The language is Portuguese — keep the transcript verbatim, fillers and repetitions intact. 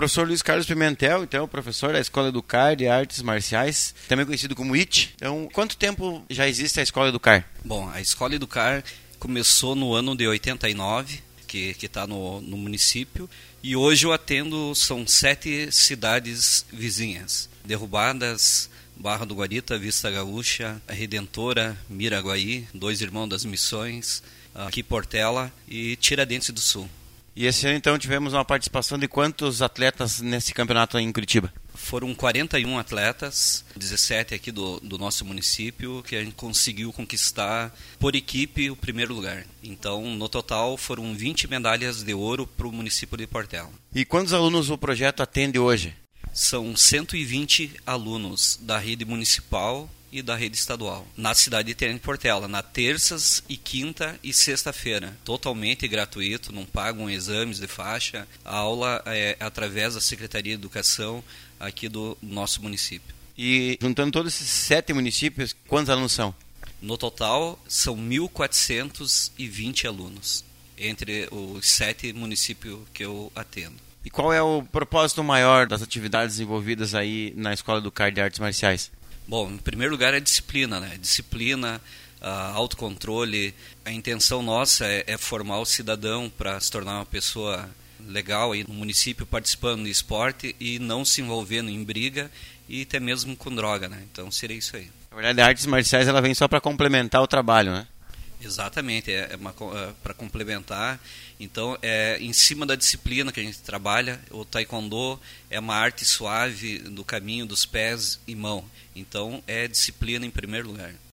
professor Luiz Carlos Pimentel, então, professor da Escola Educar de Artes Marciais, também conhecido como I T. Então, quanto tempo já existe a Escola Educar? Bom, a Escola Educar começou no ano de oitenta e nove, que está no, no município, e hoje eu atendo, são sete cidades vizinhas, Derrubadas, Barra do Guarita, Vista Gaúcha, Redentora, Miraguaí, Dois Irmãos das Missões, aqui Portela e Tiradentes do Sul. E esse ano, então, tivemos uma participação de quantos atletas nesse campeonato em Curitiba? Foram quarenta e um atletas, dezessete aqui do, do nosso município, que a gente conseguiu conquistar por equipe o primeiro lugar. Então, no total, foram vinte medalhas de ouro para o município de Portela. E quantos alunos o projeto atende hoje? São cento e vinte alunos da rede municipal e da rede estadual, na cidade de Tenente Portela, na terças e quinta e sexta-feira, totalmente gratuito, não pagam exames de faixa, a aula é através da Secretaria de Educação aqui do nosso município. E juntando todos esses sete municípios, quantos alunos são? No total, são mil quatrocentos e vinte alunos, entre os sete municípios que eu atendo. E qual é o propósito maior das atividades envolvidas aí na Escola Educar de Artes Marciais? Bom, em primeiro lugar é a disciplina, né? Disciplina, uh, autocontrole. A intenção nossa é, é formar o cidadão para se tornar uma pessoa legal aí no município, participando de esporte e não se envolvendo em briga e até mesmo com droga, né? Então seria isso aí. Na verdade, a artes marciais ela vem só para complementar o trabalho, né? Exatamente, é, é, é para complementar. Então, é em cima da disciplina que a gente trabalha. O taekwondo é uma arte suave do caminho dos pés e mão. Então, é disciplina em primeiro lugar.